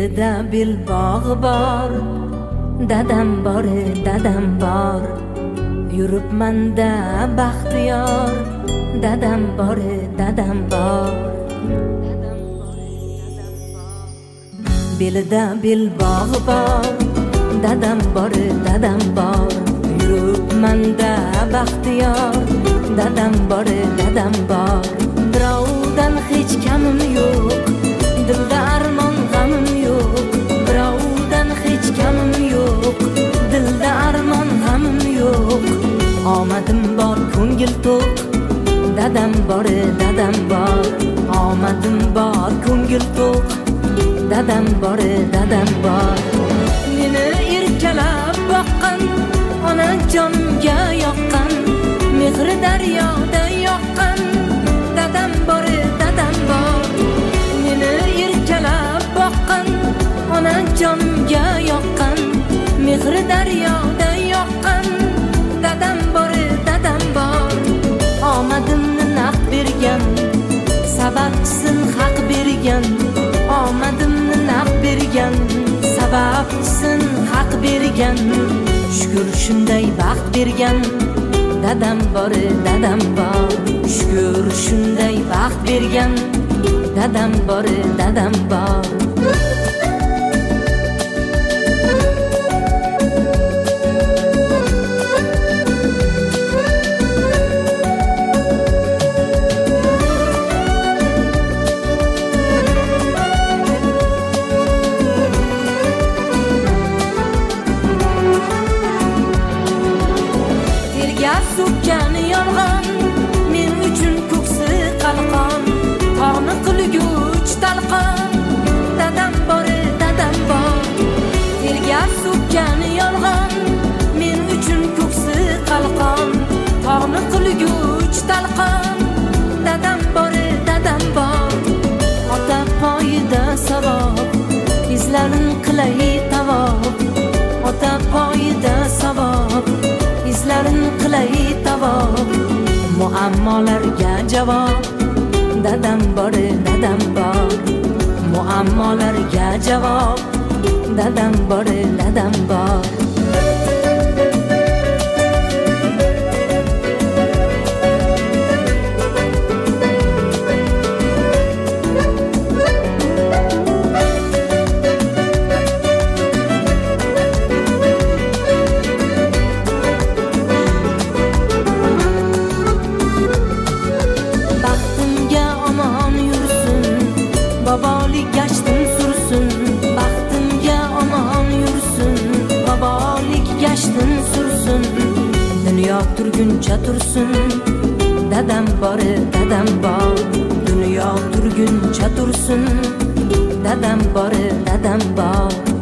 Belida belbog'i bor, dadam bor, dadam bor. Yuribmanda baxtiyor, dadam bor, dadam bor. Belida belbog'i bor, dadam bor, dadam bor. Yuribmanda baxtiyor, dadam bor, dadam bor. Birovdan hech kamim yo'q, dilda armon g'amim yo'q. Birovdan hech kamim yo'q, dilda armon g'amim yo'q. Omadim bor, ko'ngil to'q, dadam bor, dadam bor. Omadim bor, ko'ngil to'q, dadam bor, dadam bor. Meni erkalab boqqan, ona jonga yoqqan, mehri daryoda yoqqan, dadam bor, dadam bor. Meni erkalab boqqan, ona jonga yoqqan, mehri daryoda yoqqan, dadam bor, dadam bor. Omadimni naq bergan, sababchisin haq bergan. Omadimni naq bergan, sababchisin haq bergan. Shukr shunday baxt bergan, dadam bor, dadam bor. Shukr shunday baxt bergan, dadam bor, dadam bor. So'kkani yolg'on, men uchun ko'ksi qalqon, tog'ni qilguch talqon, dadam bor, dadam bor. Terga so'kkani yolg'on, men uchun ko'ksi qalqon, tog'ni qilguch talqon, dadam bor, dadam bor. Ota poyida savob, izlarin qilay tavob. Ota poyida savob, izlarin qilay tavob. Muammolarga javob, dadam bor, dadam bor. Muammolarga javob, dadam bor, dadam bor. Bobolik gashtin sursun, baxtimga omon yursin. Bobolik gashtin sursun, dunyo turguncha tursin, dadam bor, dadam bor. Dunyo turguncha tursin, dadam bor, dadam bor.